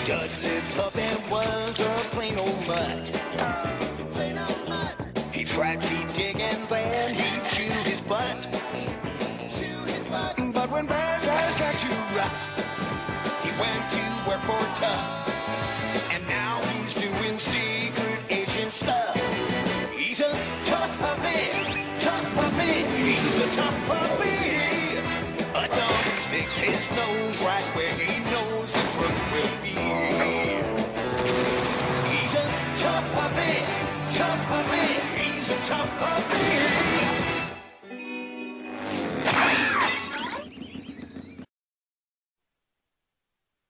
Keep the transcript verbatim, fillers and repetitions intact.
Dudley Puppet was a plain old mutt. He'd scratch, he'd dig, and then he'd chew his butt. But when bad times got too rough, he went to work for Tough. And now he's doing secret agent stuff. He's a tough puppet, tough puppet, he's a tough puppet.